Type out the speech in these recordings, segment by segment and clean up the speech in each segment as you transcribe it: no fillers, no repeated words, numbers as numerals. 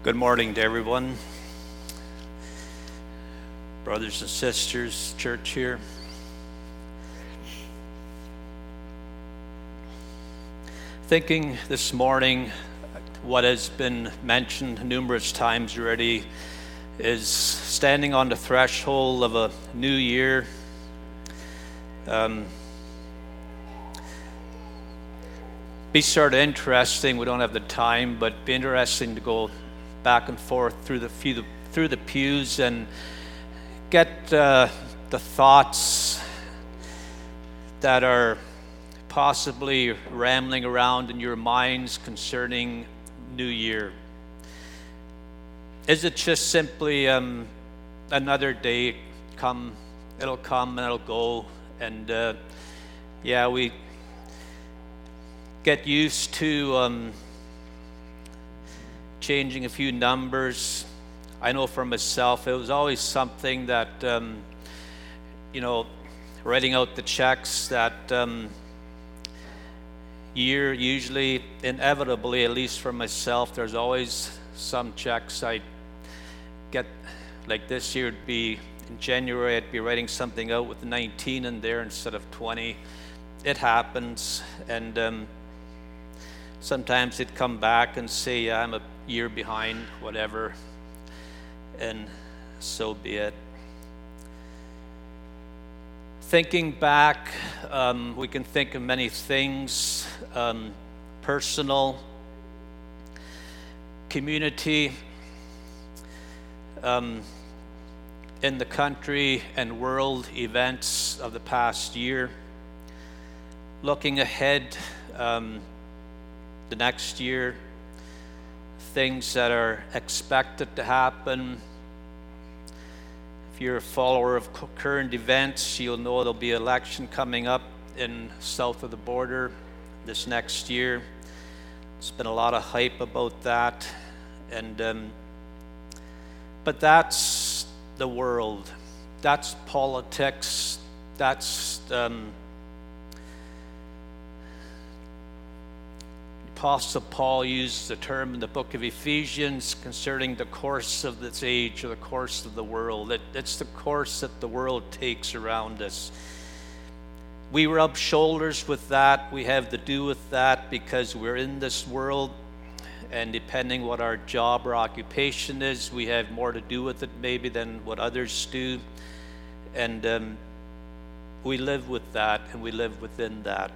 Good morning to everyone, brothers and sisters, church here. Thinking this morning, what has been mentioned numerous times already is standing on the threshold of a new year. Be sort of interesting. We don't have the time, but be interesting to go back and forth through the pews and get the thoughts that are possibly rambling around in your minds concerning New Year. Is it just simply another day? It'll come and it'll go, and we get used to changing a few numbers. I know for myself, it was always something that, writing out the checks that year, usually, inevitably, at least for myself, there's always some checks I get. Like this year, it'd be in January, I'd be writing something out with 19 in there instead of 20. It happens, and sometimes they'd come back and say, I'm a year behind, whatever, and so be it. Thinking back, we can think of many things, personal, community, in the country and world events of the past year. Looking ahead, the next year, things that are expected to happen. If you're a follower of current events, you'll know there'll be an election coming up in south of the border this next year. There's been a lot of hype about that, and but that's the world. That's politics. That's Apostle Paul used the term in the book of Ephesians concerning the course of this age, or the course of the world. It's the course that the world takes around us. We rub shoulders with that. We have to do with that because we're in this world, and depending what our job or occupation is, we have more to do with it maybe than what others do. And we live with that, and we live within that.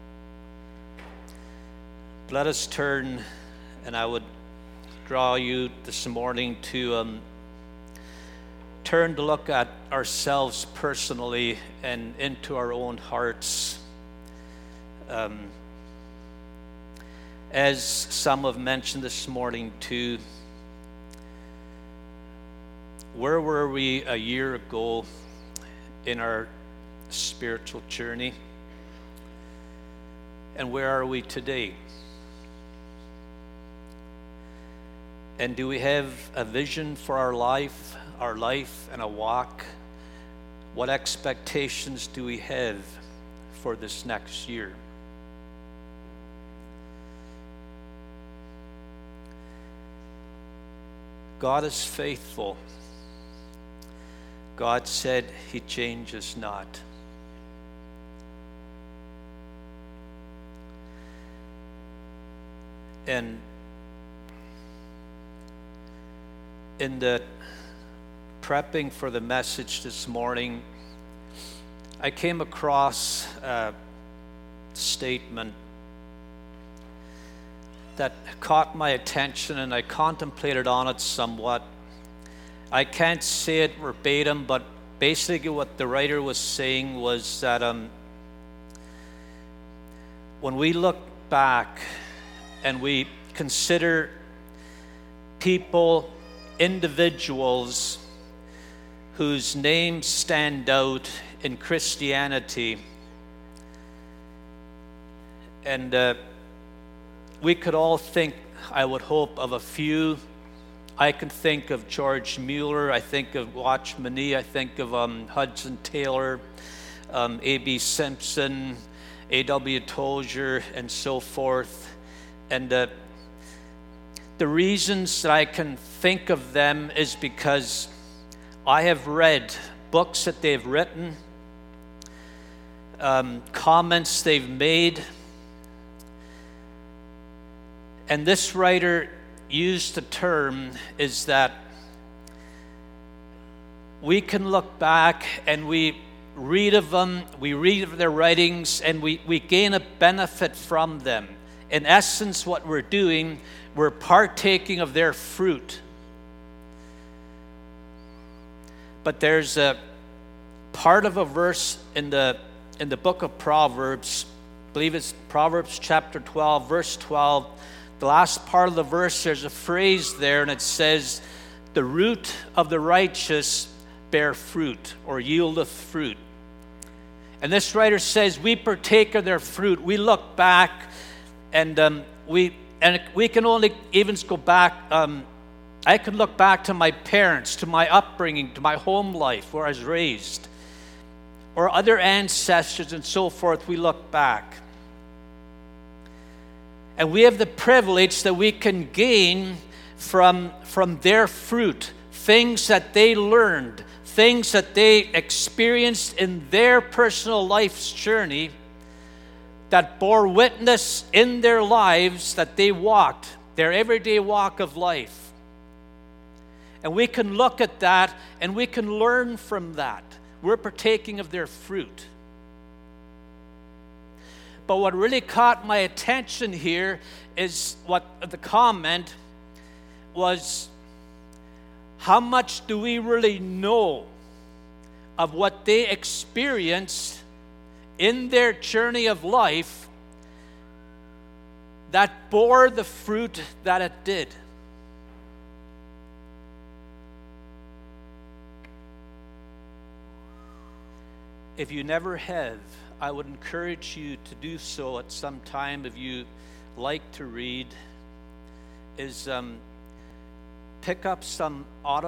Let us turn, and I would draw you this morning to turn to look at ourselves personally and into our own hearts. As some have mentioned this morning too, where were we a year ago in our spiritual journey? And where are we today? And do we have a vision for our life and a walk? What expectations do we have for this next year? God is faithful. God said He changes not. And in the prepping for the message this morning, I came across a statement that caught my attention, and I contemplated on it somewhat. I can't say it verbatim, but basically what the writer was saying was that when we look back and we consider people, individuals whose names stand out in Christianity, and we could all think, I would hope, of a few. I can think of George Mueller, I think of Watchman Nee, I think of Hudson Taylor, A.B. Simpson, A.W. Tozier, and so forth. And The reasons that I can think of them is because I have read books that they've written, comments they've made, and this writer used the term is that we can look back and we read of them, we read of their writings, and we gain a benefit from them. In essence, what we're doing, we're partaking of their fruit. But there's a part of a verse in the book of Proverbs, I believe it's Proverbs chapter 12, verse 12. The last part of the verse, there's a phrase there, and it says, "The root of the righteous bear fruit," or yieldeth fruit. And this writer says, we partake of their fruit. We look back, and we can only even go back. I can look back to my parents, to my upbringing, to my home life where I was raised, or other ancestors and so forth. We look back. And we have the privilege that we can gain from their fruit, things that they learned, things that they experienced in their personal life's journey that bore witness in their lives that they walked, their everyday walk of life. And we can look at that and we can learn from that. We're partaking of their fruit. But what really caught my attention here is what the comment was, how much do we really know of what they experienced in their journey of life that bore the fruit that it did? If you never have, I would encourage you to do so at some time if you like to read, is pick up some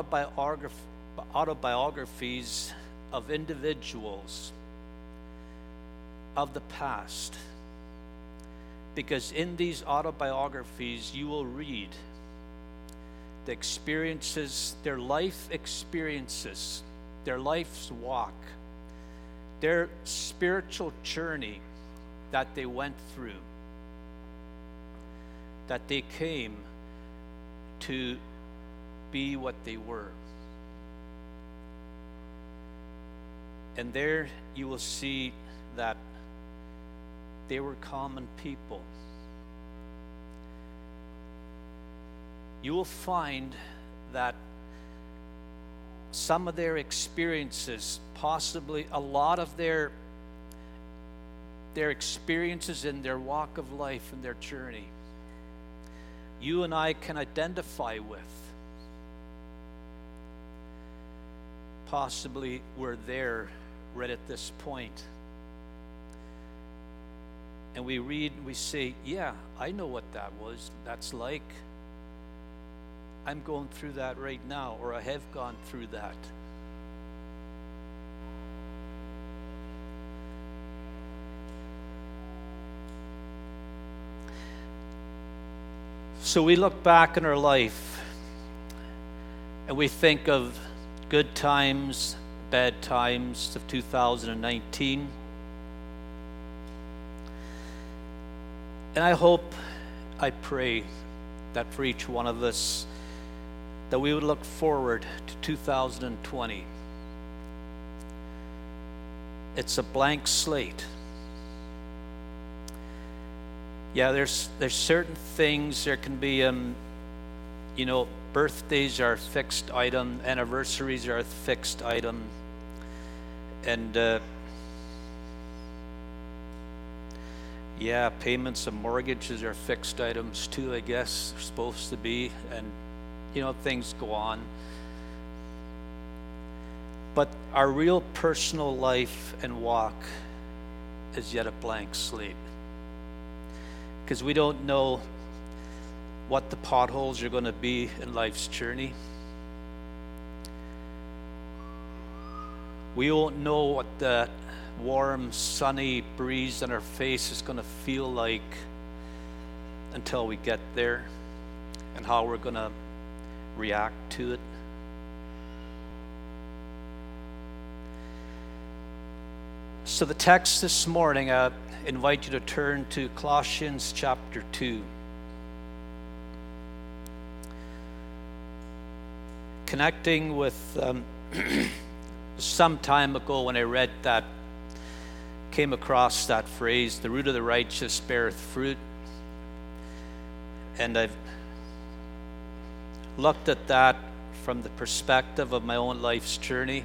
autobiographies of individuals of the past. Because in these autobiographies, you will read the experiences, their life experiences, their life's walk, their spiritual journey that they went through, that they came to be what they were. And there you will see that they were common people. You will find that some of their experiences, possibly a lot of their experiences in their walk of life and their journey, you and I can identify with. Possibly we're there right at this point. And we read, we say, yeah, I know what that's like. I'm going through that right now, or I have gone through that. So we look back in our life and we think of good times, bad times of 2019. And I hope, I pray that for each one of us, that we would look forward to 2020. It's a blank slate. Yeah, there's certain things. There can be, birthdays are a fixed item, anniversaries are a fixed item, and payments of mortgages are fixed items too, I guess, they're supposed to be, and things go on. But our real personal life and walk is yet a blank slate, because we don't know what the potholes are going to be in life's journey. We won't know what that warm, sunny breeze on our face is going to feel like until we get there. and how we're going to react to it. So the text this morning, I invite you to turn to Colossians chapter 2. Connecting with some time ago when I read that, came across that phrase, the root of the righteous beareth fruit. And I've looked at that from the perspective of my own life's journey.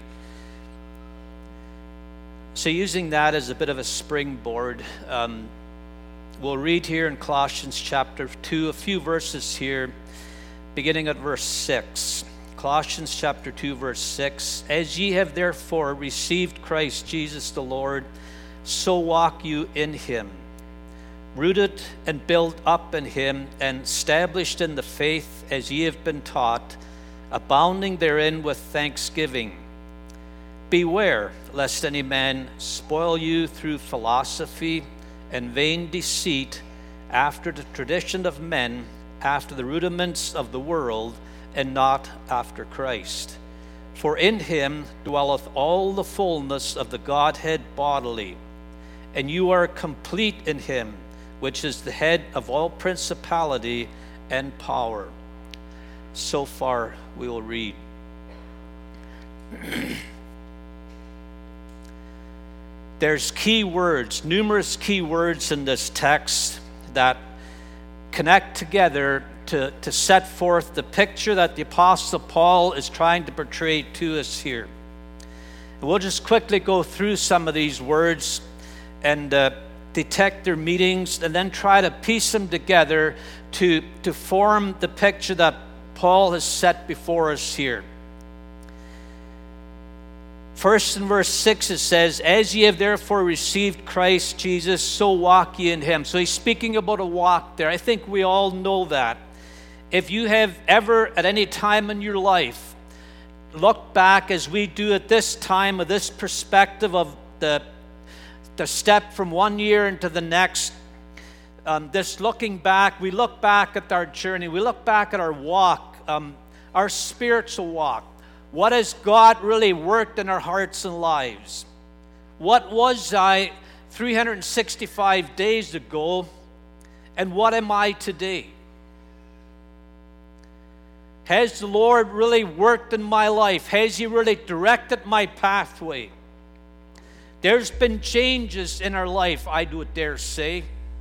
So using that as a bit of a springboard, we'll read here in Colossians chapter 2, a few verses here, beginning at verse 6. Colossians chapter 2, verse 6. As ye have therefore received Christ Jesus the Lord, so walk you in him, rooted and built up in him, and established in the faith as ye have been taught, abounding therein with thanksgiving. Beware lest any man spoil you through philosophy and vain deceit, after the tradition of men, after the rudiments of the world, and not after Christ. For in him dwelleth all the fullness of the Godhead bodily, and you are complete in him, which is the head of all principality and power. So far we will read. There's key words, numerous key words in this text that connect together to set forth the picture that the Apostle Paul is trying to portray to us here. And we'll just quickly go through some of these words and detect their meanings, and then try to piece them together to form the picture that Paul has set before us here. First, in verse 6, it says, as ye have therefore received Christ Jesus, so walk ye in him. So he's speaking about a walk there. I think we all know that. If you have ever, at any time in your life, looked back as we do at this time, of this perspective of the step from one year into the next, this looking back, we look back at our journey, we look back at our walk, our spiritual walk. What has God really worked in our hearts and lives? What was I 365 days ago, and what am I today? Has the Lord really worked in my life? Has he really directed my pathway? There's been changes in our life, I would dare say.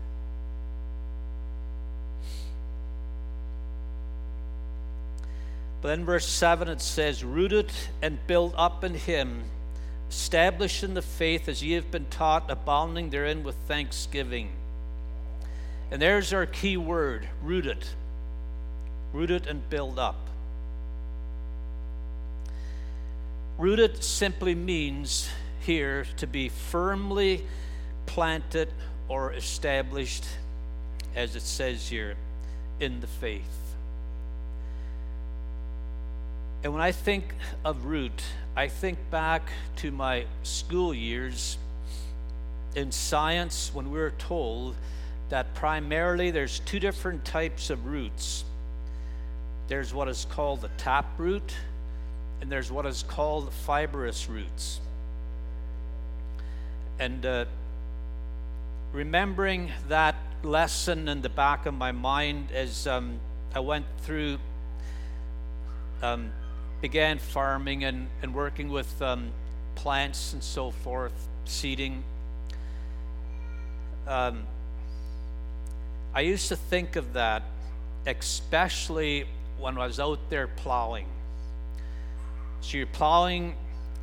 But in verse 7 it says, rooted and built up in him, established in the faith as ye have been taught, abounding therein with thanksgiving. And there's our key word, rooted. Rooted and built up. Rooted simply means here to be firmly planted or established, as it says here, in the faith. And when I think of root, I think back to my school years in science, when we were told that primarily there's two different types of roots. There's what is called the taproot, and there's what is called fibrous roots. And remembering that lesson in the back of my mind as I went through, began farming and working with plants and so forth, seeding. I used to think of that, especially when I was out there plowing. So you're plowing,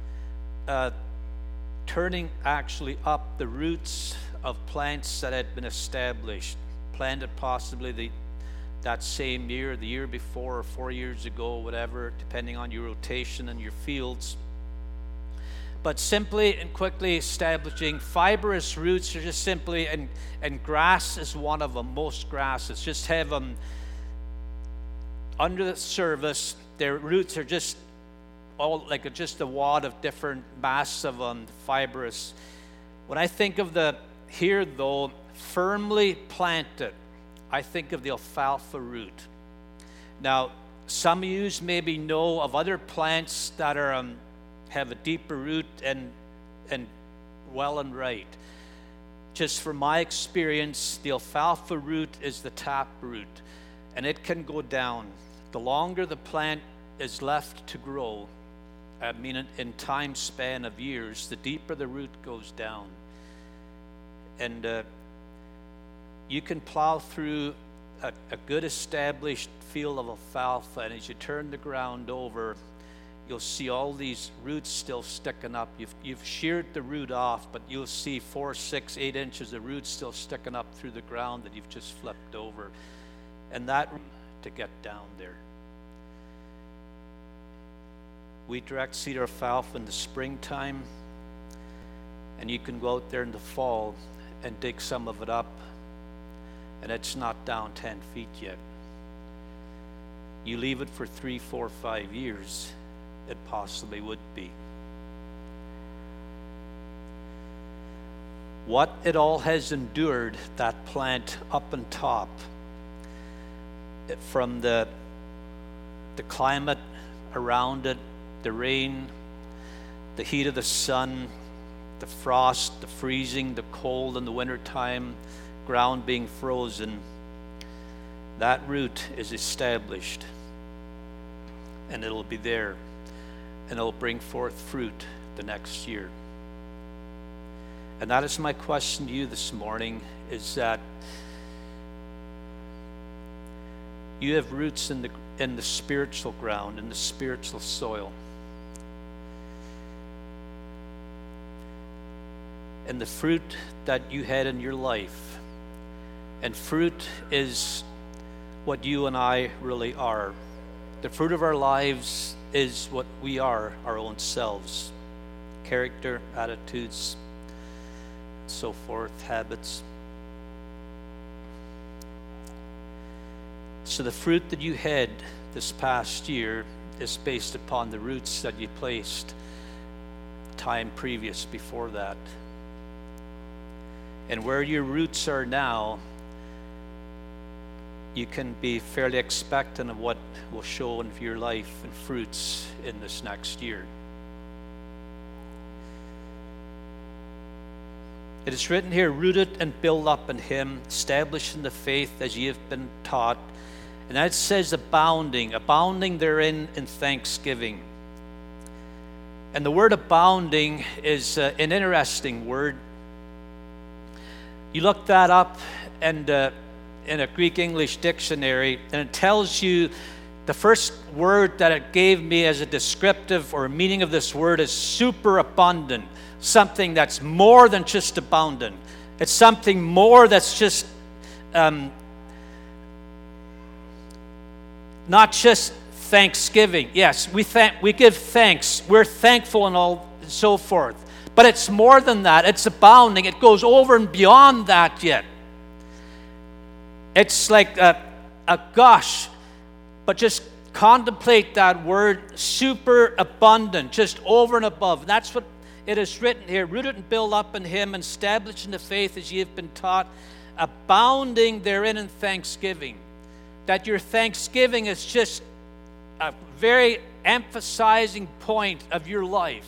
turning actually up the roots of plants that had been established, planted possibly that same year, the year before, or 4 years ago, whatever, depending on your rotation and your fields. But simply and quickly establishing fibrous roots are just simply, and grass is one of them, most grasses, just have them under the surface. Their roots are just all like just a wad of different mass of fibrous. When I think of the here though, firmly planted, I think of the alfalfa root. Now, some of you maybe know of other plants that are have a deeper root and well and right. Just from my experience, the alfalfa root is the tap root, and it can go down. The longer the plant is left to grow, I mean in time span of years, the deeper the root goes down. And you can plow through a good established field of alfalfa, and as you turn the ground over, you'll see all these roots still sticking up. You've sheared the root off, but you'll see 4, 6, 8 inches of roots still sticking up through the ground that you've just flipped over. And that to get down there. We direct seed alfalfa in the springtime, and you can go out there in the fall and dig some of it up, and it's not down 10 feet yet. You leave it for 3, 4, 5 years, it possibly would be. What it all has endured, that plant up on top, from the climate around it, the rain, the heat of the sun, the frost, the freezing, the cold in the wintertime, ground being frozen, that root is established, and it'll be there, and it'll bring forth fruit the next year. And that is my question to you this morning, is that you have roots in the spiritual ground, in the spiritual soil. And the fruit that you had in your life. And fruit is what you and I really are. The fruit of our lives is what we are, our own selves. Character, attitudes, so forth, habits. So the fruit that you had this past year is based upon the roots that you placed time previous before that. And where your roots are now, you can be fairly expectant of what will show in your life and fruits in this next year. It is written here, rooted and built up in him, established in the faith as ye have been taught. And that says abounding therein in thanksgiving. And the word abounding is an interesting word. You look that up and in a Greek English dictionary, and it tells you the first word that it gave me as a descriptive or meaning of this word is superabundant, something that's more than just abundant. It's something more that's just not just thanksgiving. Yes, we give thanks. We're thankful and all and so forth. But it's more than that. It's abounding. It goes over and beyond that yet. It's like a gush, but just contemplate that word, super abundant, just over and above. And that's what it is written here, rooted and built up in him, and established in the faith as ye have been taught, abounding therein in thanksgiving. That your thanksgiving is just a very emphasizing point of your life.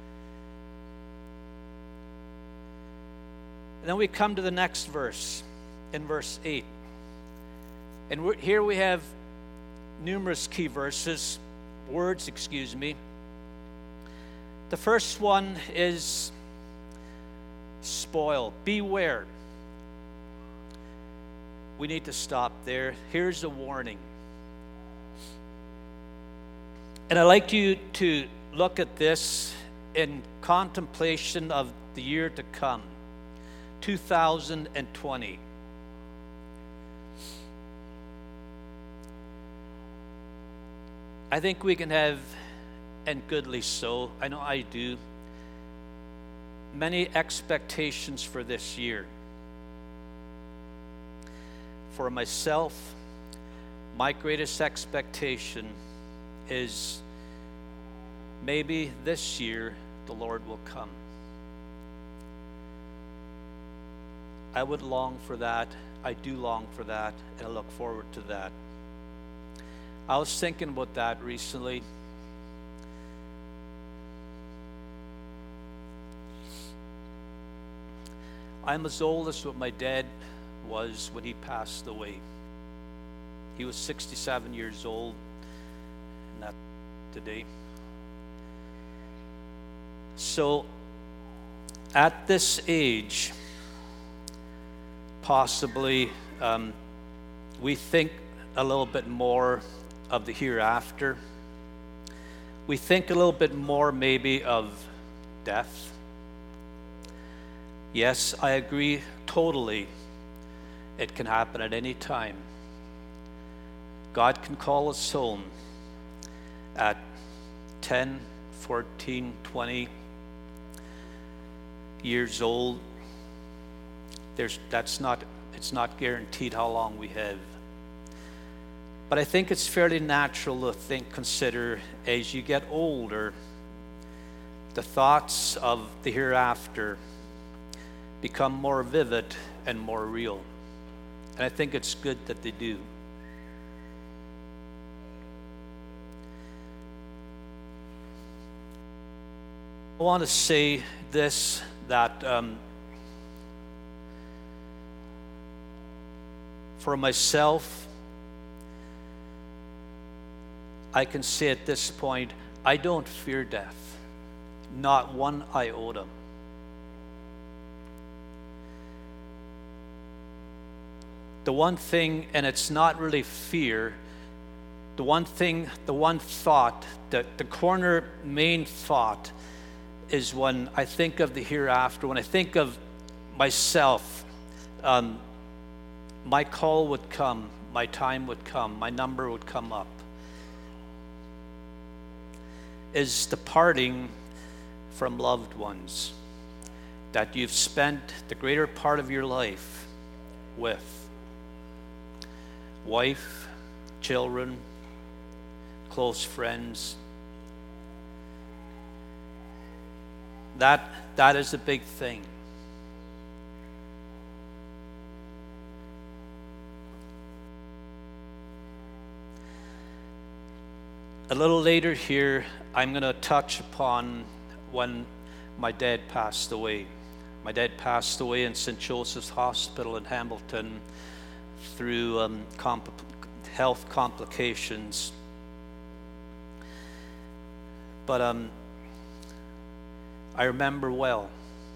And then we come to the next verse, in verse 8. And here we have numerous key words. The first one is spoil. Beware. We need to stop there. Here's a warning. And I'd like you to look at this in contemplation of the year to come, 2020. I think we can have, and goodly so, I know I do, many expectations for this year. For myself, my greatest expectation is maybe this year the Lord will come. I would long for that. I do long for that, and I look forward to that. I was thinking about that recently. I'm as old as what my dad was when he passed away. He was 67 years old, and that's today. So, at this age, possibly we think a little bit more of the hereafter. We think a little bit more maybe of death. Yes, I agree totally. It can happen at any time. God can call us home at 10, 14, 20 years old. It's not guaranteed how long we have. But I think it's fairly natural to consider as you get older, the thoughts of the hereafter become more vivid and more real. And I think it's good that they do. I want to say this, that for myself, I can say at this point, I don't fear death, not one iota. The one thing, and it's not really fear, the one thought, the main thought is when I think of the hereafter, when I think of myself, my call would come, my time would come, my number would come up, is departing from loved ones that you've spent the greater part of your life with. Wife, children, close friends. That is a big thing. A little later here, I'm going to touch upon when my dad passed away. My dad passed away in St. Joseph's Hospital in Hamilton through health complications. But I remember well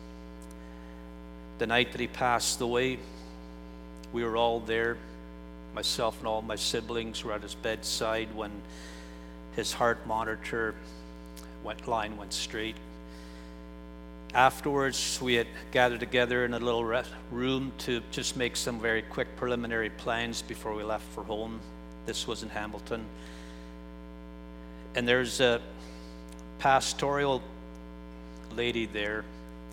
the night that he passed away. We were all there. Myself and all my siblings were at his bedside when his heart monitor line went straight. Afterwards, we had gathered together in a little room to just make some very quick preliminary plans before we left for home. This was in Hamilton. And there's a pastoral lady there.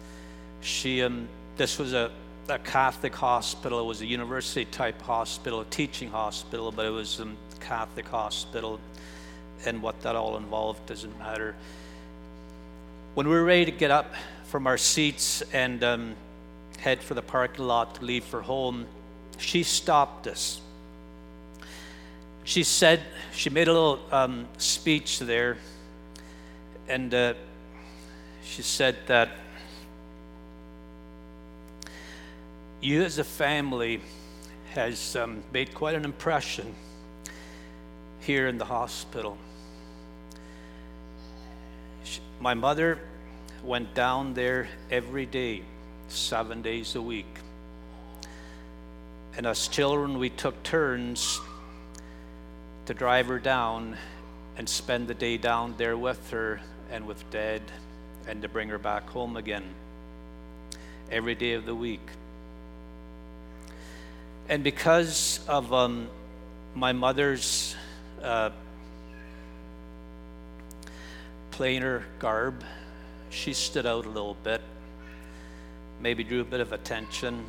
This was a Catholic hospital. It was a university-type hospital, a teaching hospital, but it was a Catholic hospital. And what that all involved doesn't matter. When we were ready to get up from our seats and head for the parking lot to leave for home, she stopped us. She made a little speech there, and she said that you as a family has made quite an impression here in the hospital. My mother went down there every day, 7 days a week. And as children, we took turns to drive her down and spend the day down there with her and with Dad, and to bring her back home again every day of the week. And because of my mother's plainer garb, she stood out a little bit, maybe drew a bit of attention.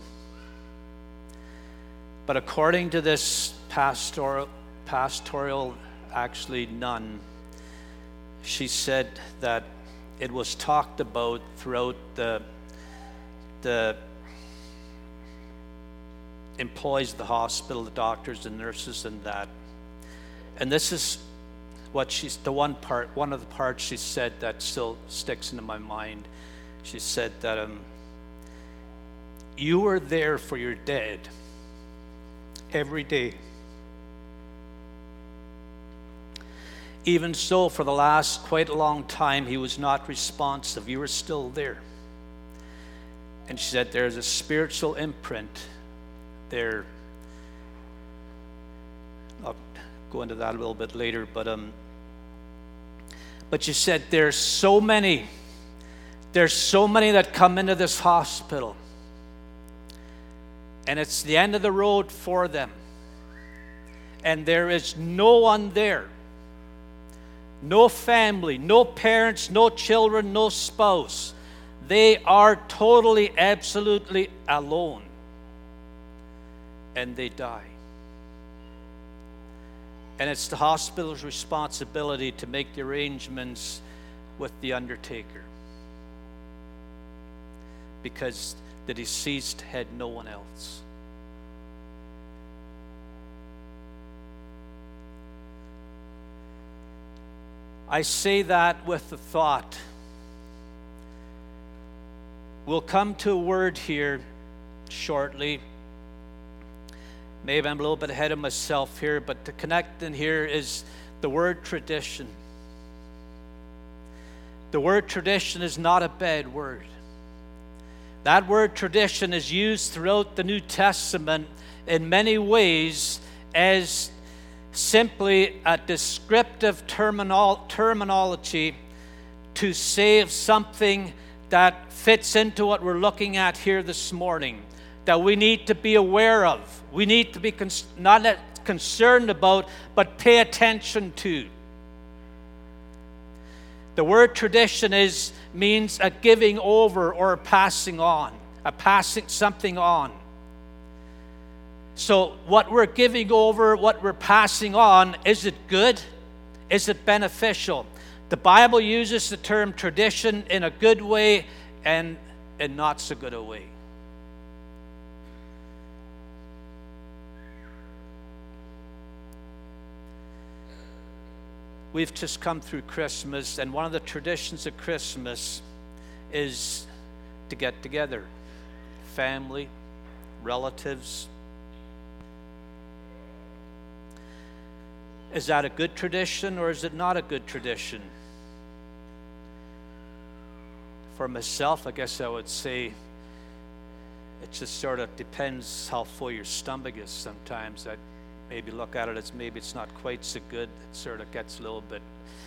But according to this pastoral actually nun, she said that it was talked about throughout the employees of the hospital, the doctors, the nurses, and And this is what one of the parts she said that still sticks into my mind. She said that you were there for your dad every day. Even so, for the last quite a long time, he was not responsive. You were still there. And she said there's a spiritual imprint there. I'll go into that a little bit later, but she said there's so many that come into this hospital, and it's the end of the road for them, and there is no one there. No family, no parents, no children, no spouse. They are totally, absolutely alone. And they die. And it's the hospital's responsibility to make the arrangements with the undertaker, because the deceased had no one else. I say that with the thought, we'll come to a word here shortly. Maybe I'm a little bit ahead of myself here, but to connect in here is the word tradition. The word tradition is not a bad word. That word tradition is used throughout the New Testament in many ways as simply a descriptive terminology to say of something that fits into what we're looking at here this morning, that we need to be aware of, we need to be not concerned about, but pay attention to. The word tradition means a giving over or a passing on, a passing something on. So what we're giving over, what we're passing on, is it good? Is it beneficial? The Bible uses the term tradition in a good way and in not so good a way. We've just come through Christmas, and one of the traditions of Christmas is to get together. Family, relatives. Is that a good tradition or is it not a good tradition? For myself, I guess I would say it just sort of depends how full your stomach is sometimes. I maybe look at it as maybe it's not quite so good. It sort of gets a little bit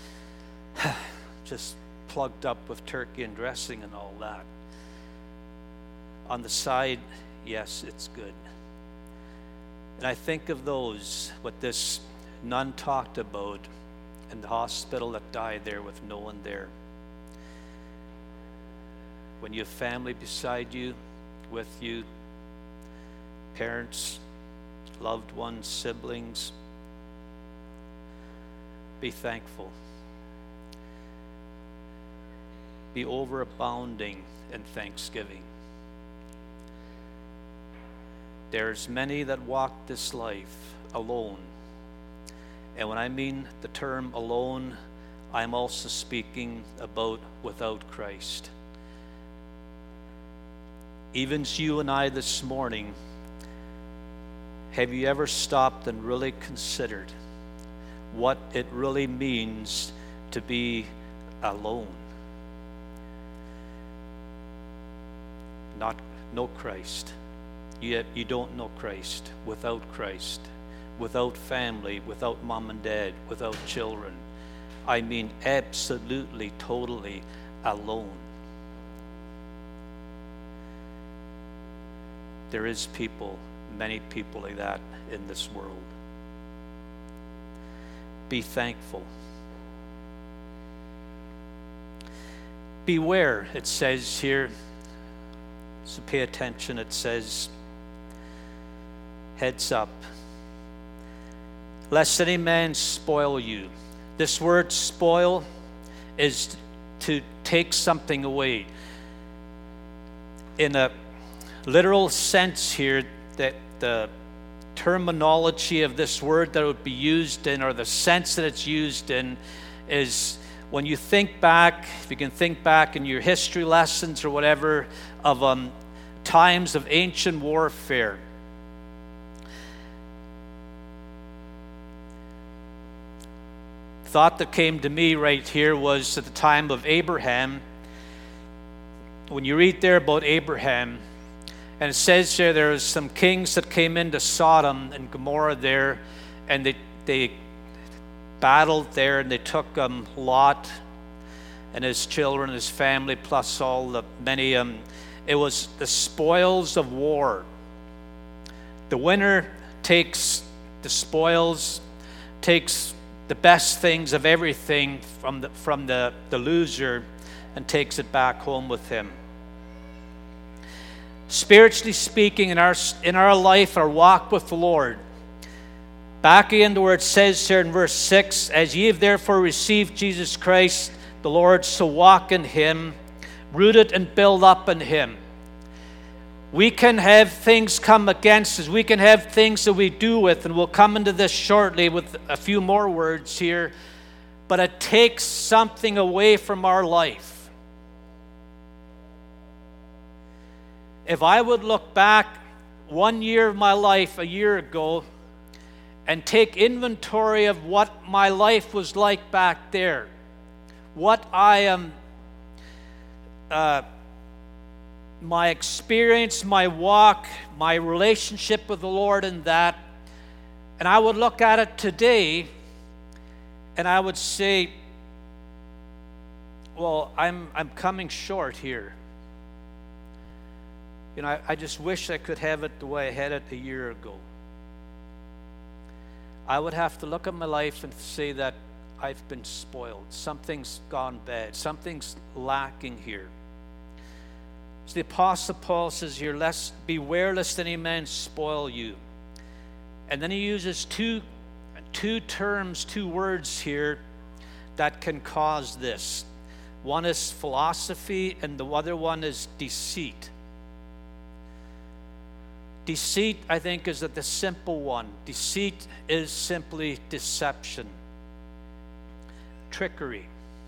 just plugged up with turkey and dressing and all that. On the side, yes, it's good. And I think of those, what this nun talked about in the hospital that died there with no one there. When you have family beside you, with you, parents, loved ones, siblings, be thankful. Be overabounding in thanksgiving. There's many that walk this life alone. And when I mean the term alone, I'm also speaking about without Christ. Even you and I this morning, have you ever stopped and really considered what it really means to be alone? No Christ. You don't know Christ. Without Christ. Without family, without mom and dad, without children. I mean absolutely, totally alone. There is people, many people like that in this world. Be thankful. Beware, it says here. So pay attention, it says, heads up. Lest any man spoil you. This word spoil is to take something away. In a literal sense here, that the terminology of this word that it would be used in, or the sense that it's used in, is when you think back, if you can think back in your history lessons or whatever, of times of ancient warfare. Thought that came to me right here was at the time of Abraham. When you read there about Abraham, and it says there was some kings that came into Sodom and Gomorrah there, and they battled there, and they took Lot and his children, his family, plus all the many. It was the spoils of war. The winner takes the spoils, takes the best things of everything from the loser, and takes it back home with him. Spiritually speaking, in our life, our walk with the Lord, back again to where it says here in verse 6, as ye have therefore received Jesus Christ the Lord, so walk in him, rooted and built up in him. We can have things come against us. We can have things that we do with, and we'll come into this shortly with a few more words here, but it takes something away from our life. If I would look back 1 year of my life a year ago and take inventory of what my life was like back there, what I am, my experience, my walk, my relationship with the Lord in that, and I would look at it today and I would say, well, I'm coming short here. You know, I just wish I could have it the way I had it a year ago. I would have to look at my life and say that I've been spoiled. Something's gone bad. Something's lacking here. So the Apostle Paul says here, beware lest any man spoil you. And then he uses two terms, two words here that can cause this. One is philosophy, and the other one is deceit. Deceit, I think, is the simple one. Deceit is simply deception, trickery.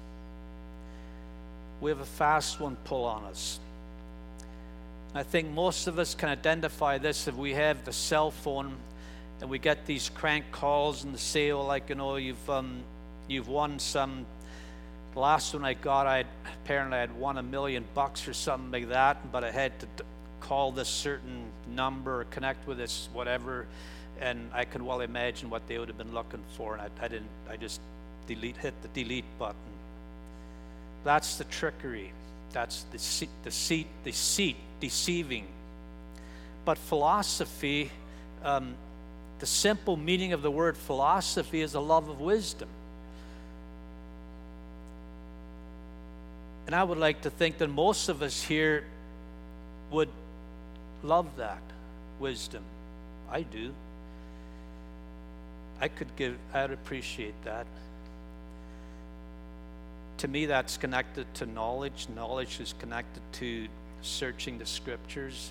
We have a fast one pull on us. I think most of us can identify this if we have the cell phone and we get these crank calls and they say, oh, like, you know, you've won some. The last one I got, apparently I'd won $1 million or something like that, but I had to call this certain number or connect with this whatever, and I can well imagine what they would have been looking for, and I just hit the delete button. That's the trickery. That's deceit, deceiving. But philosophy, the simple meaning of the word philosophy is a love of wisdom. And I would like to think that most of us here would love that wisdom. I do. I'd appreciate that. To me, that's connected to knowledge. Knowledge is connected to searching the scriptures.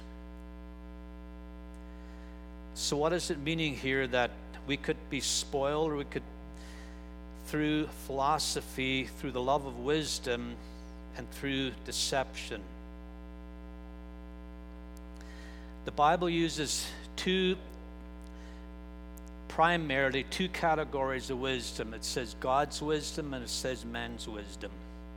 So what is it meaning here that we could be spoiled, or we could, through philosophy, through the love of wisdom, and through deception? The Bible uses primarily two categories of wisdom. It says God's wisdom and it says man's wisdom.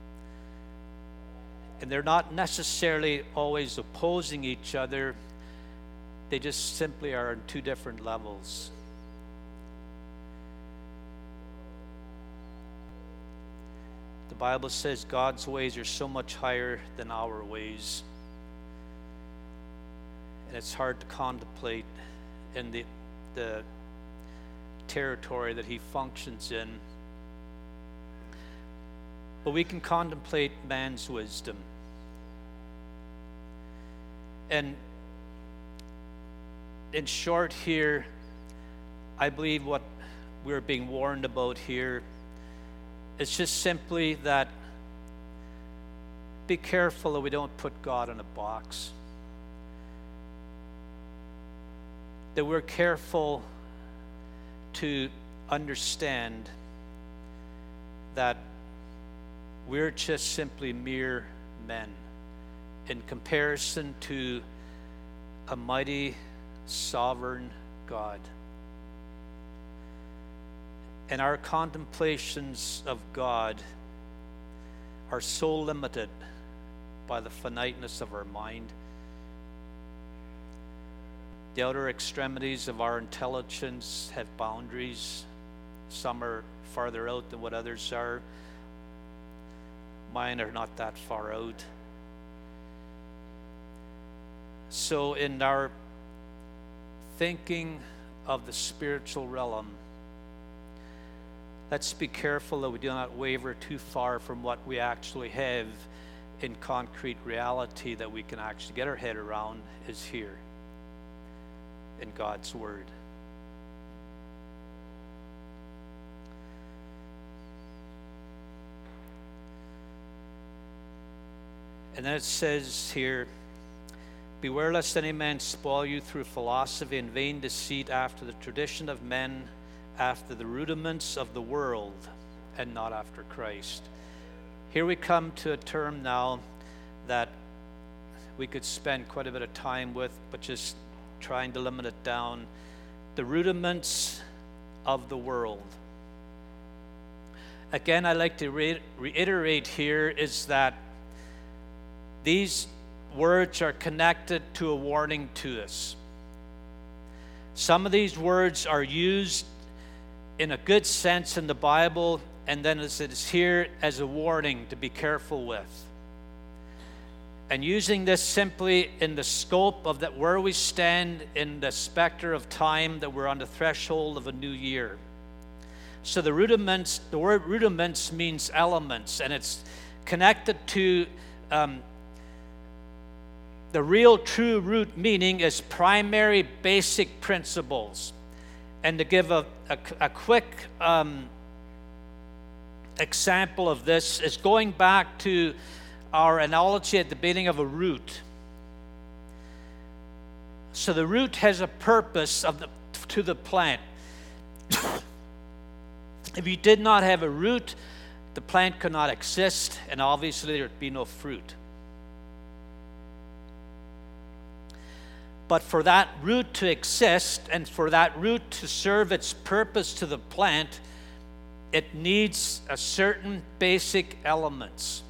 And they're not necessarily always opposing each other. They just simply are on two different levels. The Bible says God's ways are so much higher than our ways. And it's hard to contemplate in the territory that he functions in. But we can contemplate man's wisdom. And in short here, I believe what we're being warned about here is just simply that be careful that we don't put God in a box. that we're careful to understand that we're just simply mere men in comparison to a mighty, sovereign God. And our contemplations of God are so limited by the finiteness of our mind. The outer extremities of our intelligence have boundaries. Some are farther out than what others are. Mine are not that far out. So in our thinking of the spiritual realm, let's be careful that we do not waver too far from what we actually have in concrete reality that we can actually get our head around is here in God's Word. And then it says here, beware lest any man spoil you through philosophy and vain deceit after the tradition of men, after the rudiments of the world, and not after Christ. Here we come to a term now that we could spend quite a bit of time with, but just trying to limit it down. The rudiments of the world. Again, I like to reiterate here is that these words are connected to a warning to us. Some of these words are used in a good sense in the Bible, and then it is here as a warning to be careful with. And using this simply in the scope of that where we stand in the specter of time, that we're on the threshold of a new year. So the rudiments, the word rudiments means elements, and it's connected to the real true root meaning is primary basic principles. And to give a quick example of this is going back to our analogy at the beginning of a root. So the root has a purpose to the plant. If you did not have a root, the plant could not exist, and obviously there would be no fruit. But for that root to exist and for that root to serve its purpose to the plant, it needs a certain basic elements.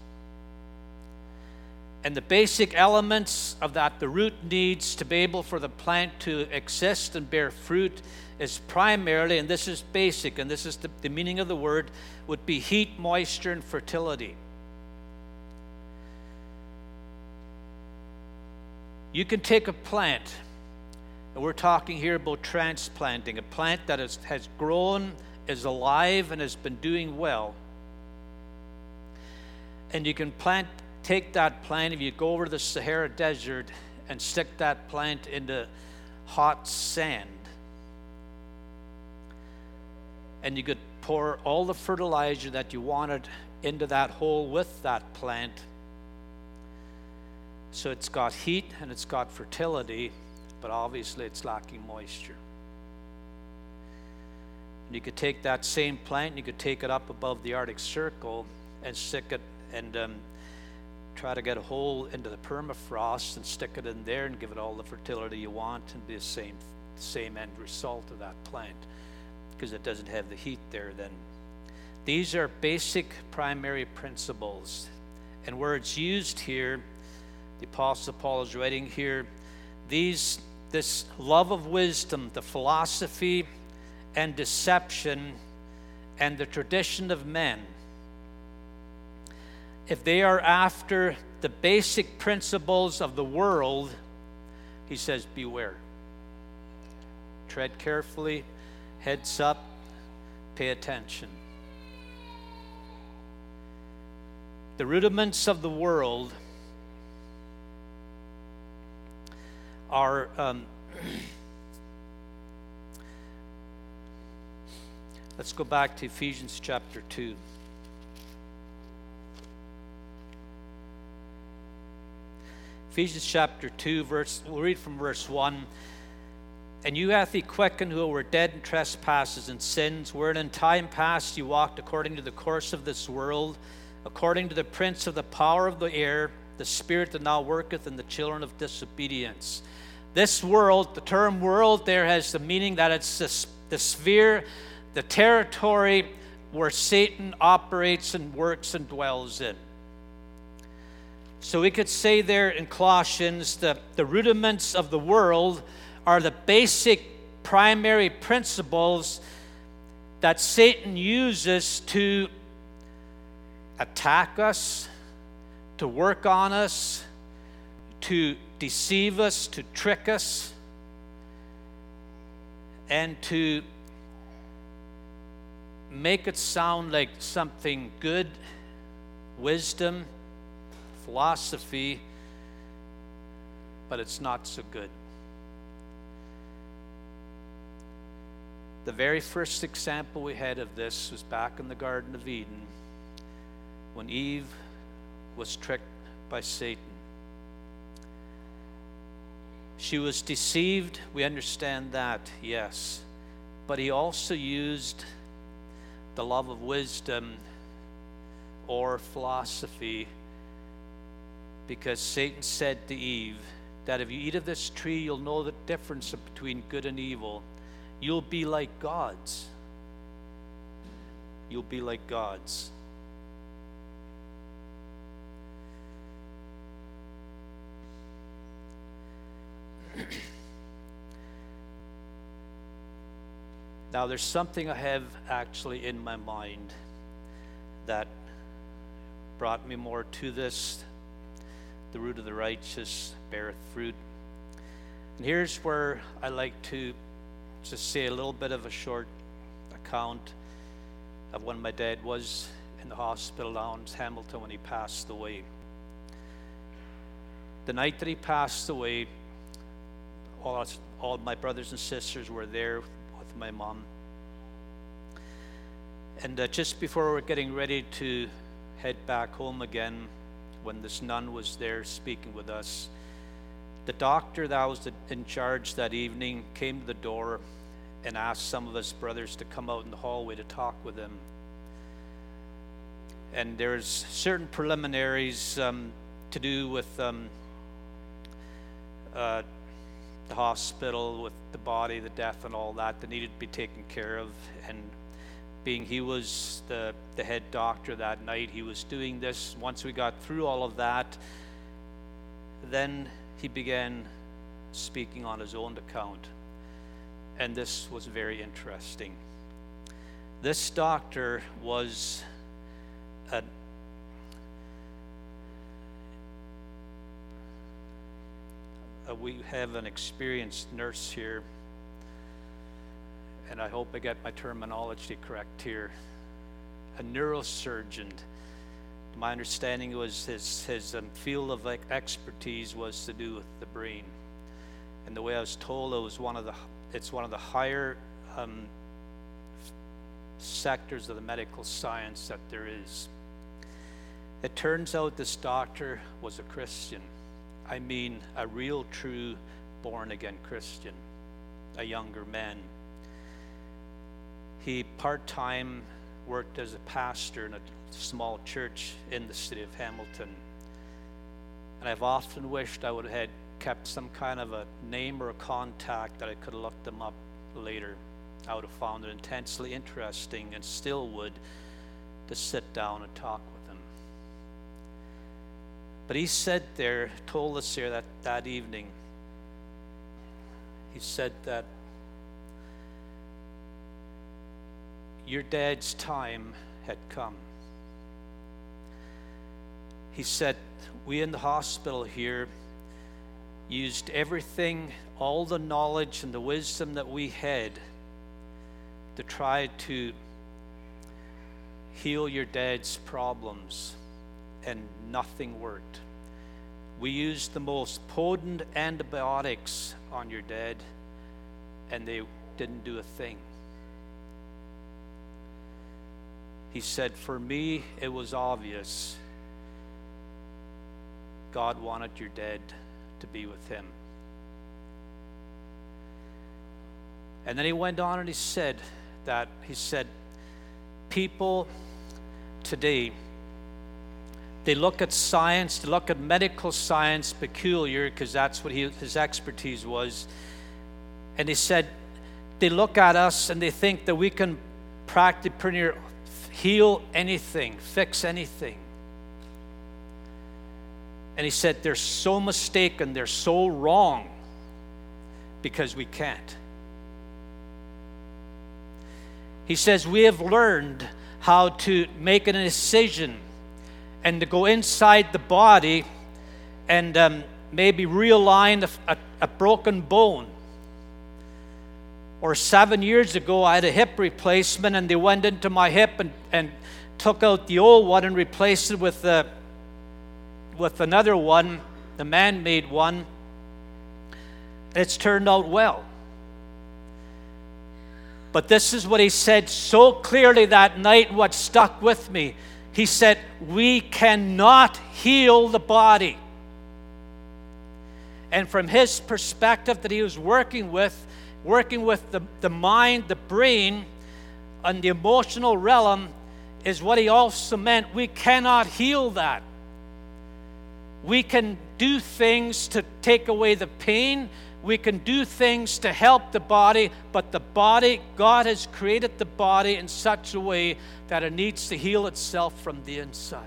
And the basic elements of that the root needs to be able for the plant to exist and bear fruit is primarily, and this is basic, and this is the meaning of the word, would be heat, moisture, and fertility. You can take a plant, and we're talking here about transplanting, a plant that has grown, is alive, and has been doing well. And you can take that plant, if you go over the Sahara Desert and stick that plant into hot sand, and you could pour all the fertilizer that you wanted into that hole with that plant. So it's got heat and it's got fertility, but obviously it's lacking moisture. And you could take that same plant, and you could take it up above the Arctic Circle and stick it and try to get a hole into the permafrost and stick it in there and give it all the fertility you want, and be the same end result of that plant, because it doesn't have the heat there then. These are basic primary principles. And where it's used here, the Apostle Paul is writing here, this love of wisdom, the philosophy and deception and the tradition of men, if they are after the basic principles of the world, he says, beware. Tread carefully, heads up, pay attention. The rudiments of the world are let's go back to Ephesians chapter 2. Ephesians chapter 2, we'll read from verse 1. And you hath he quickened who were dead in trespasses and sins, wherein in time past you walked according to the course of this world, according to the prince of the power of the air, the spirit that now worketh in the children of disobedience. This world, the term world there has the meaning that it's the sphere, the territory where Satan operates and works and dwells in. So we could say there in Colossians that the rudiments of the world are the basic primary principles that Satan uses to attack us, to work on us, to deceive us, to trick us, and to make it sound like something good, wisdom, philosophy, but it's not so good. The very first example we had of this was back in the Garden of Eden when Eve was tricked by Satan. She was deceived, we understand that, yes. But he also used the love of wisdom or philosophy, because Satan said to Eve that if you eat of this tree, you'll know the difference between good and evil. You'll be like gods. You'll be like gods. Now, there's something I have actually in my mind that brought me more to this. The root of the righteous beareth fruit. And here's where I like to just say a little bit of a short account of when my dad was in the hospital down in Hamilton when he passed away. The night that he passed away, all my brothers and sisters were there with my mom. And just before we were getting ready to head back home again, when this nun was there speaking with us, the doctor that was in charge that evening came to the door and asked some of us brothers to come out in the hallway to talk with him. And there's certain preliminaries to do with the hospital, with the body, the death, and all that needed to be taken care of. And being he was the head doctor that night, he was doing this. Once we got through all of that, then he began speaking on his own account. And this was very interesting. This doctor was we have an experienced nurse here, and I hope I get my terminology correct here, a neurosurgeon. My understanding was his field of expertise was to do with the brain, and the way I was told, it's one of the higher sectors of the medical science that there is. It turns out this doctor was a Christian. I mean, a real, true, born-again Christian, a younger man. He part-time worked as a pastor in a small church in the city of Hamilton. And I've often wished I would have had kept some kind of a name or a contact that I could have looked them up later. I would have found it intensely interesting, and still would, to sit down and talk with him. But he said there, told us here that evening, he said that your dad's time had come. He said, we in the hospital here used everything, all the knowledge and the wisdom that we had to try to heal your dad's problems, and nothing worked. We used the most potent antibiotics on your dad, and they didn't do a thing. He said, for me, it was obvious God wanted your dad to be with him. And then he went on and he said, people today, they look at science, they look at medical science peculiar, because that's what his expertise was. And he said, they look at us and they think that we can practically pretty near heal anything, fix anything. And he said, they're so mistaken, they're so wrong, because we can't. He says, we have learned how to make an incision and to go inside the body and maybe realign a broken bone. Or 7 years ago, I had a hip replacement, and they went into my hip and took out the old one and replaced it with another one, the man-made one. It's turned out well. But this is what he said so clearly that night, what stuck with me. He said, we cannot heal the body. And from his perspective that he was working with the mind, the brain, and the emotional realm, is what he also meant. We cannot heal that. We can do things to take away the pain. We can do things to help the body, but the body, God has created the body in such a way that it needs to heal itself from the inside.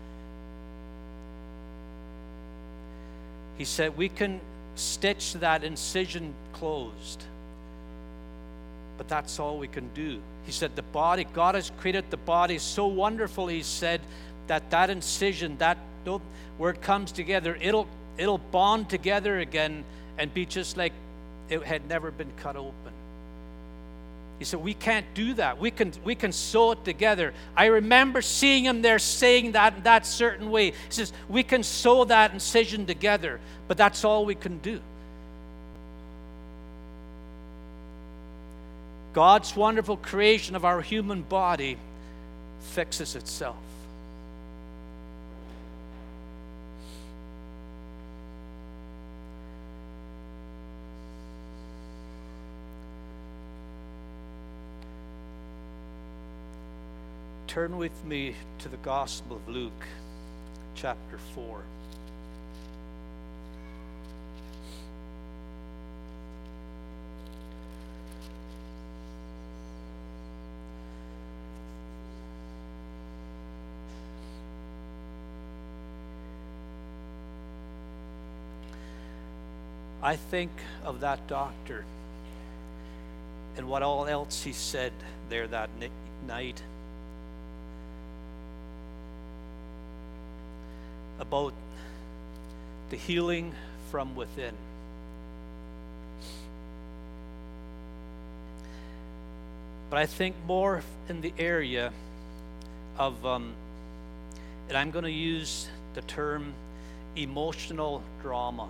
He said we can stitch that incision closed, but that's all we can do. He said the body, God has created the body so wonderfully, he said, that incision, that where it comes together, it'll bond together again and be just like it had never been cut open. He said, we can't do that. We can sew it together. I remember seeing him there saying that in that certain way. He says, we can sew that incision together, but that's all we can do. God's wonderful creation of our human body fixes itself. Turn with me to the Gospel of Luke, chapter 4. I think of that doctor and what all else he said there that night about the healing from within. But I think more in the area of, and I'm going to use the term emotional drama,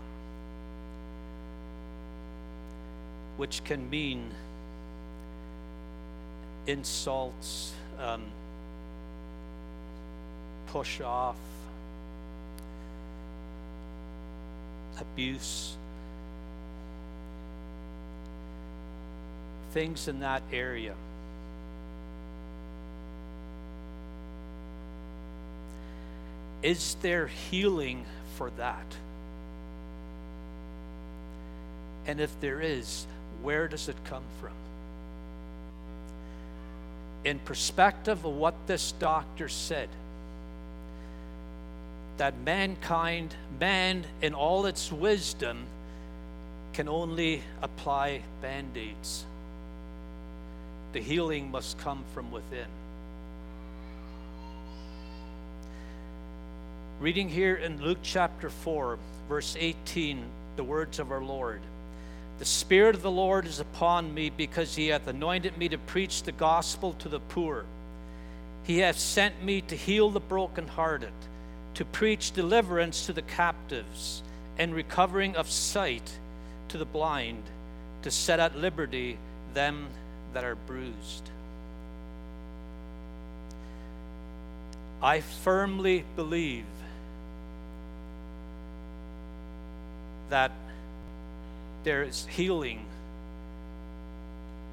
which can mean insults, push off, abuse, things in that area. Is there healing for that? And if there is, where does it come from? In perspective of what this doctor said, that mankind, man in all its wisdom, can only apply band-aids. The healing must come from within. Reading here in Luke chapter 4, verse 18, the words of our Lord. The Spirit of the Lord is upon me, because he hath anointed me to preach the gospel to the poor. He hath sent me to heal the brokenhearted, to preach deliverance to the captives, and recovering of sight to the blind, to set at liberty them that are bruised. I firmly believe that there is healing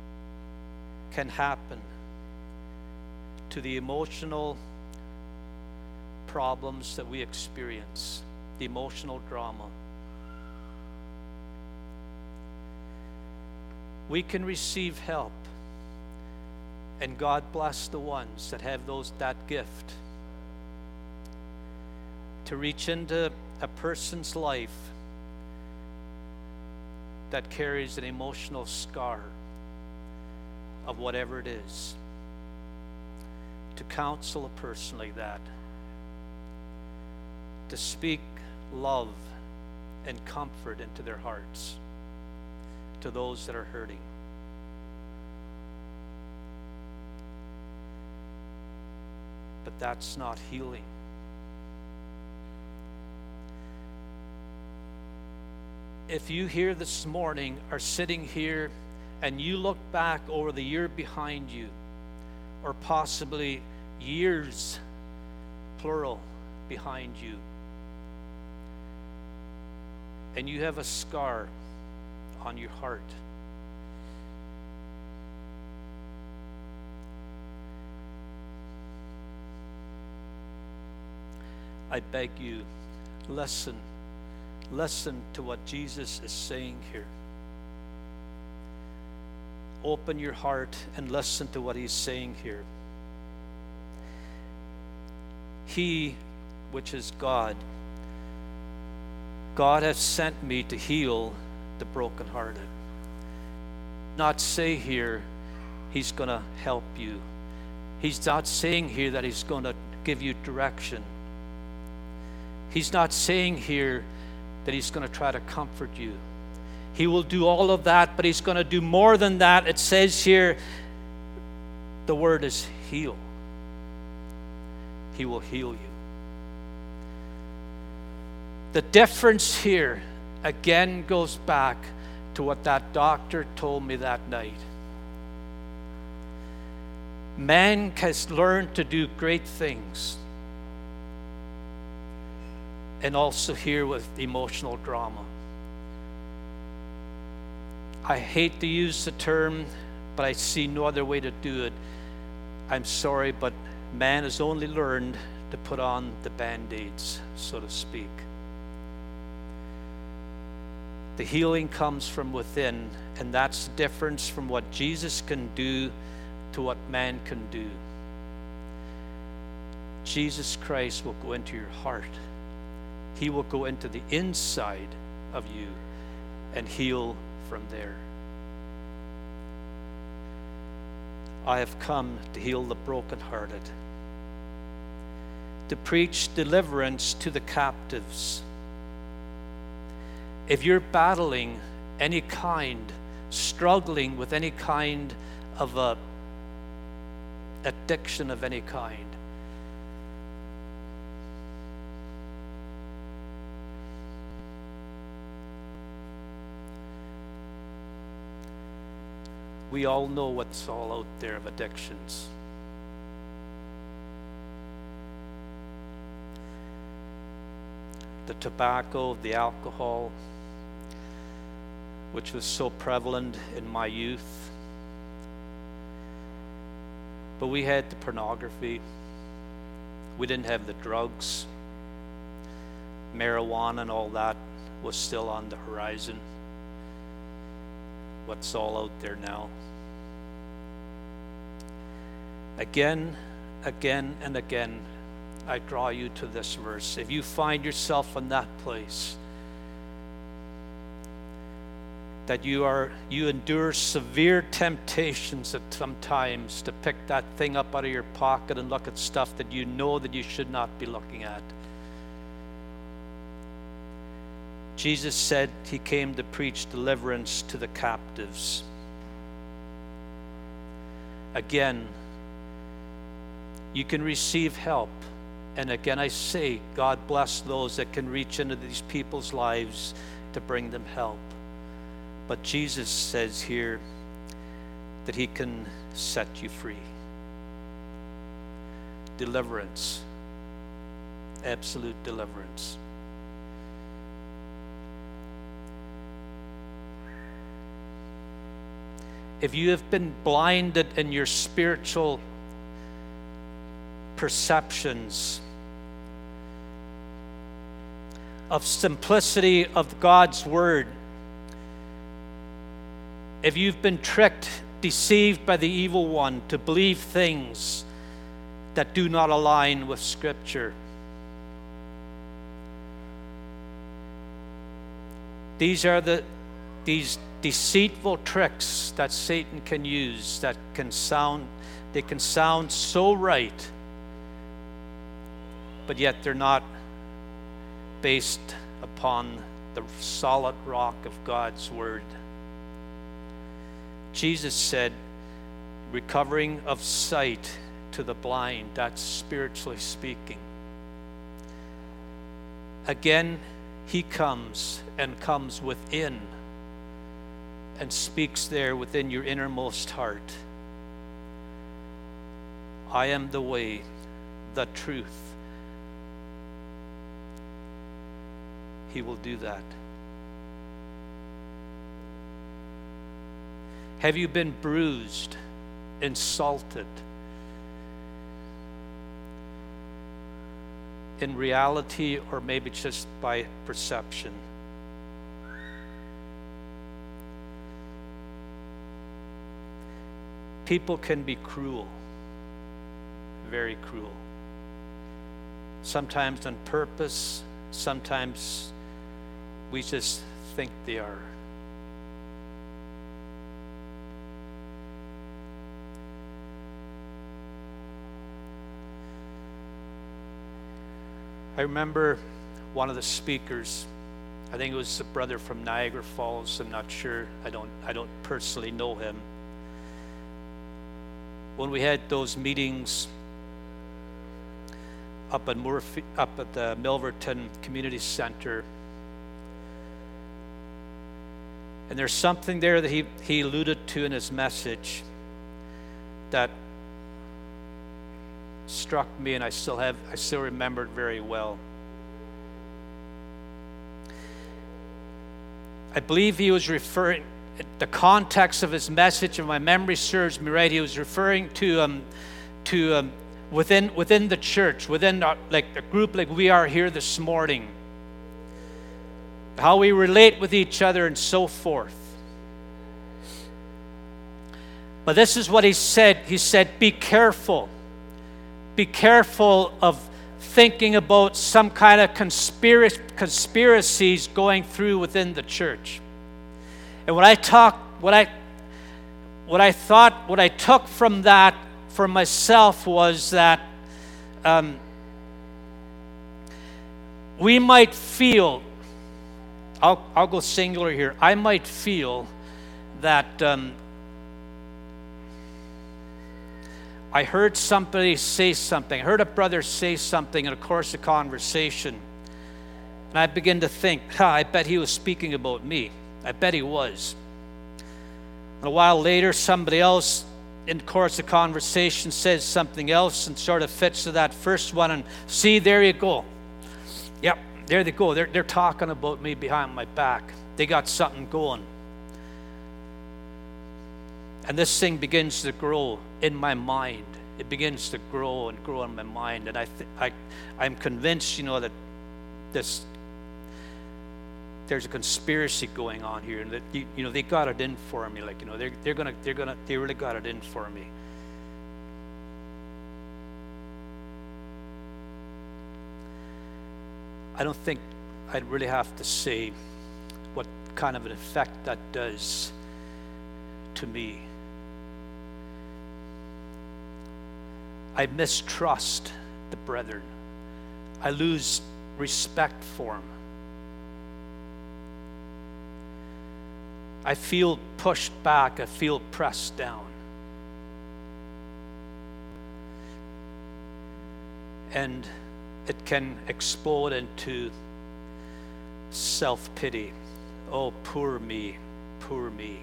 can happen to the emotional problems that we experience, the emotional drama. We can receive help, and God bless the ones that have that gift to reach into a person's life that carries an emotional scar of whatever it is, to counsel a person like that, to speak love and comfort into their hearts to those that are hurting. But that's not healing. If you here this morning are sitting here and you look back over the year behind you, or possibly years, plural, behind you, and you have a scar on your heart, I beg you, listen to what Jesus is saying here. Open your heart and listen to what he's saying here. He, which is God has sent me to heal the brokenhearted. Not say here he's going to help you. He's not saying here that he's going to give you direction. He's not saying here that he's going to try to comfort you. He will do all of that, but he's going to do more than that. It says here, the word is heal. He will heal you. The difference here, again, goes back to what that doctor told me that night. Man has learned to do great things, and also here with emotional drama. I hate to use the term, but I see no other way to do it. I'm sorry, but man has only learned to put on the band-aids, so to speak. The healing comes from within, and that's the difference from what Jesus can do to what man can do. Jesus Christ will go into your heart. He will go into the inside of you and heal from there. I have come to heal the brokenhearted, to preach deliverance to the captives. If you're battling any kind, struggling with any kind of a addiction of any kind, we all know what's all out there of addictions. The tobacco, the alcohol, which was so prevalent in my youth. But we had the pornography. We didn't have the drugs. Marijuana and all that was still on the horizon. What's all out there now? Again, and again, I draw you to this verse. If you find yourself in that place, that you endure severe temptations at sometimes to pick that thing up out of your pocket and look at stuff that you know that you should not be looking at. Jesus said he came to preach deliverance to the captives. Again, you can receive help. And again, I say, God bless those that can reach into these people's lives to bring them help. But Jesus says here that he can set you free. Deliverance. Absolute deliverance. if you have been blinded in your spiritual perceptions of simplicity of God's word, if you've been tricked, deceived by the evil one to believe things that do not align with Scripture, these deceitful tricks that Satan can use that can sound so right, but yet they're not based upon the solid rock of God's word. Jesus said, recovering of sight to the blind, that's spiritually speaking. Again, he comes within and speaks there within your innermost heart. I am the way, the truth. He will do that. Have you been bruised, insulted? In reality, or maybe just by perception? People can be cruel, very cruel. Sometimes on purpose, sometimes we just think they are. I remember one of the speakers, I think it was a brother from Niagara Falls, I'm not sure, I don't personally know him. When we had those meetings up at the Milverton Community Center, and there's something there that he alluded to in his message that struck me, and I still remember it very well. I believe he was referring, the context of his message, if my memory serves me right, he was referring to within the church, within like a group like we are here this morning, how we relate with each other and so forth. But this is what he said. He said, be careful. Be careful of thinking about some kind of conspiracies going through within the church. And what I took from that for myself was that we might feel, I'll go singular here, I might feel that I heard somebody say something. I heard a brother say something in the course of conversation. And I began to think, I bet he was speaking about me. I bet he was. And a while later, somebody else in the course of conversation says something else and sort of fits to that first one. And see, there you go. Yep, there they go. They're talking about me behind my back. They got something going. And this thing begins to grow in my mind. It begins to grow and grow in my mind. And I'm convinced, that there's a conspiracy going on here, and that they got it in for me. Like, they really got it in for me. I don't think I'd really have to say what kind of an effect that does to me. I mistrust the brethren. I lose respect for them. I feel pushed back. I feel pressed down. And it can explode into self-pity. Oh, poor me, poor me.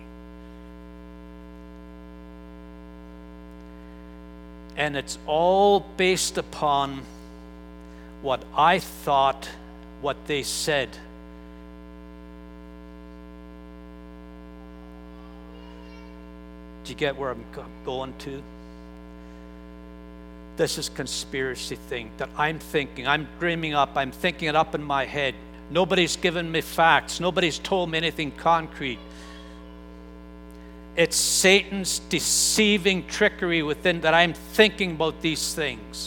And it's all based upon what I thought, what they said. Do you get where I'm going to? This is conspiracy thing that I'm thinking, I'm dreaming up, I'm thinking it up in my head. Nobody's given me facts. Nobody's told me anything concrete. It's Satan's deceiving trickery within that I'm thinking about these things.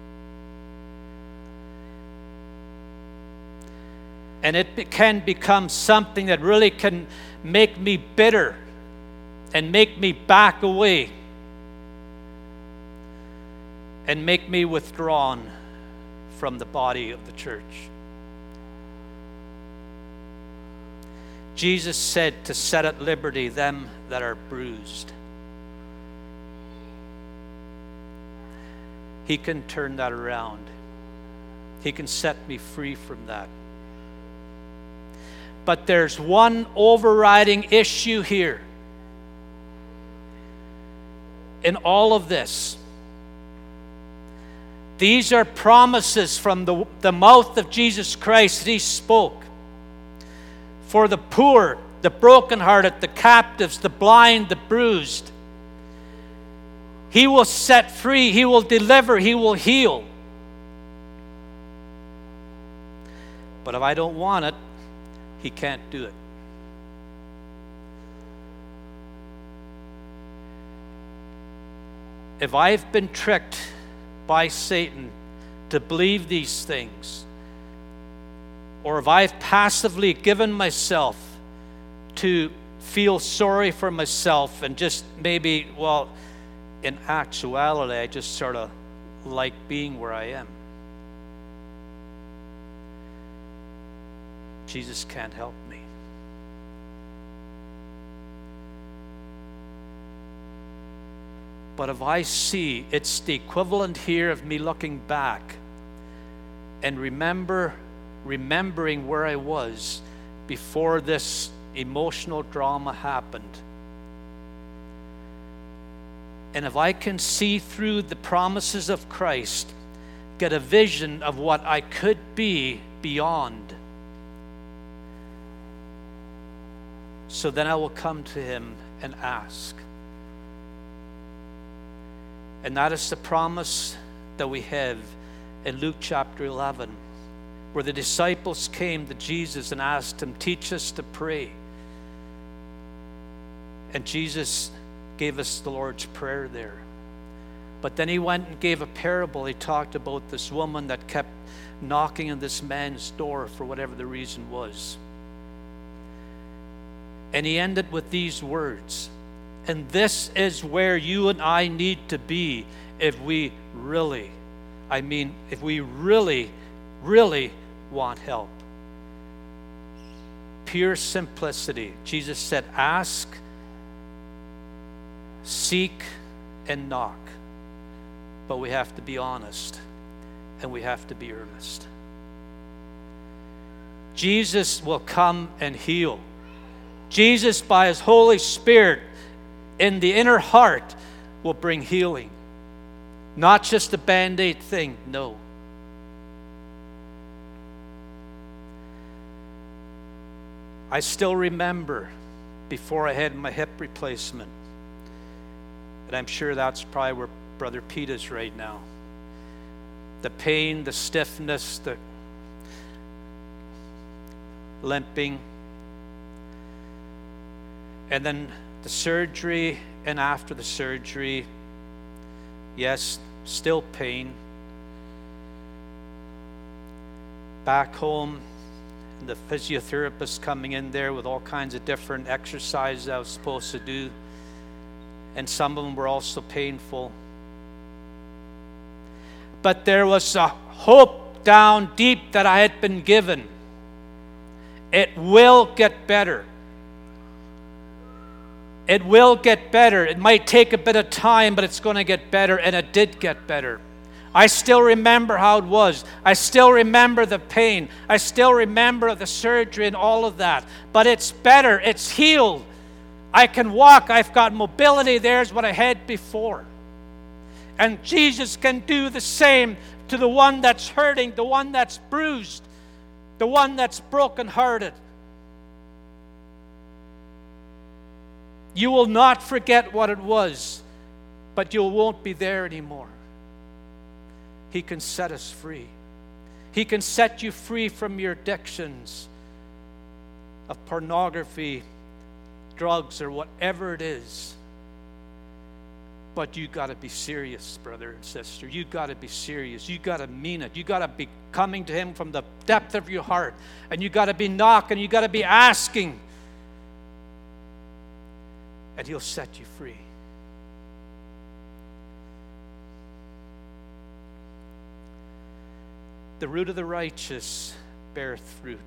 And it can become something that really can make me bitter and make me back away and make me withdrawn from the body of the church. Jesus said to set at liberty them that are bruised. He can turn that around. He can set me free from that. But there's one overriding issue here in all of this. These are promises from the mouth of Jesus Christ that he spoke. For the poor, the brokenhearted, the captives, the blind, the bruised. He will set free, he will deliver, he will heal. But if I don't want it, he can't do it. If I've been tricked by Satan to believe these things, or if I've passively given myself to feel sorry for myself and just maybe, well, in actuality, I just sort of like being where I am. Jesus can't help me. But if I see, it's the equivalent here of me looking back and remembering where I was before this emotional drama happened. And if I can see through the promises of Christ, get a vision of what I could be beyond, so then I will come to him and ask. And that is the promise that we have in Luke chapter 11, where the disciples came to Jesus and asked him, teach us to pray. And Jesus gave us the Lord's Prayer there. But then he went and gave a parable. He talked about this woman that kept knocking on this man's door for whatever the reason was. And he ended with these words. And this is where you and I need to be if we really want help. Pure simplicity. Jesus said, ask, seek, and knock. But we have to be honest and we have to be earnest. Jesus will come and heal. Jesus, by his Holy Spirit, in the inner heart, will bring healing. Not just a Band-Aid thing, no. I still remember before I had my hip replacement, and I'm sure that's probably where Brother Pete is right now. The pain, the stiffness, the limping, and then the surgery, and after the surgery, yes, still pain. Back home, the physiotherapist coming in there with all kinds of different exercises I was supposed to do, and some of them were also painful. But there was a hope down deep that I had been given. It will get better. It will get better. It might take a bit of time, but it's going to get better, and it did get better. I still remember how it was. I still remember the pain. I still remember the surgery and all of that. But it's better. It's healed. I can walk. I've got mobility. There's what I had before. And Jesus can do the same to the one that's hurting, the one that's bruised, the one that's brokenhearted. You will not forget what it was, but you won't be there anymore. He can set us free. He can set you free from your addictions of pornography, drugs, or whatever it is. But you got to be serious, brother and sister. You got to be serious. You got to mean it. You got to be coming to him from the depth of your heart. And you got to be knocking. You got to be asking. And he'll set you free. The root of the righteous beareth fruit.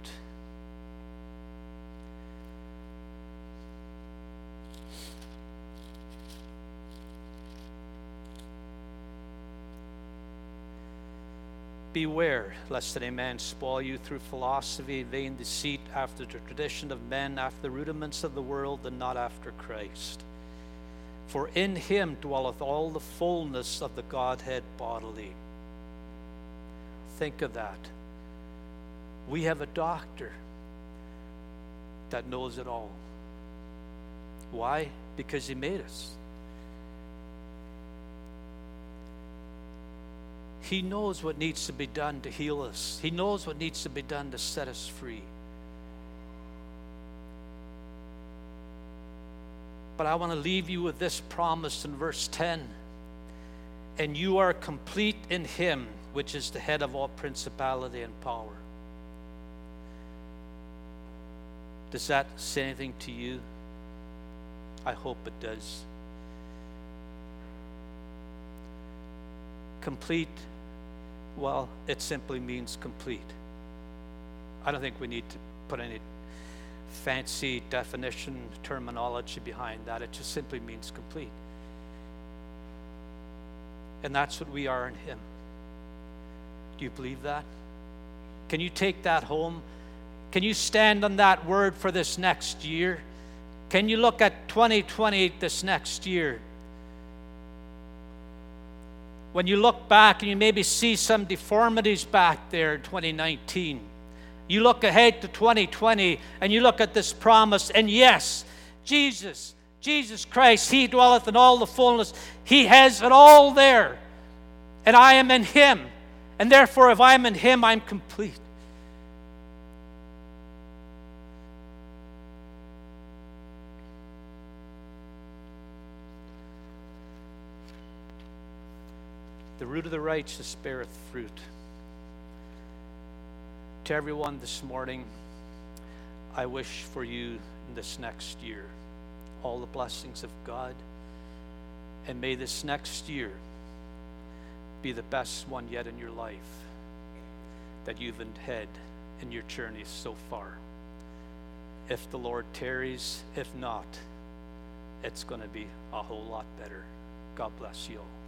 Beware lest any man spoil you through philosophy, vain deceit, after the tradition of men, after the rudiments of the world, and not after Christ. For in him dwelleth all the fullness of the Godhead bodily. Think of that. We have a doctor that knows it all. Why? Because he made us. He knows what needs to be done to heal us. He knows what needs to be done to set us free. But I want to leave you with this promise in verse 10. And you are complete in him, which is the head of all principality and power. Does that say anything to you? I hope it does. Complete, well, it simply means complete. I don't think we need to put any fancy definition, terminology behind that. It just simply means complete. And that's what we are in him. Do you believe that? Can you take that home? Can you stand on that word for this next year? Can you look at 2020 this next year? When you look back and you maybe see some deformities back there in 2019, you look ahead to 2020 and you look at this promise, and yes, Jesus Christ, he dwelleth in all the fullness. He has it all there. And I am in him. And therefore, if I'm in him, I'm complete. The root of the righteous beareth fruit. To everyone this morning, I wish for you in this next year all the blessings of God. And may this next year be the best one yet in your life that you've had in your journey so far. If the Lord tarries, if not, it's going to be a whole lot better. God bless you all.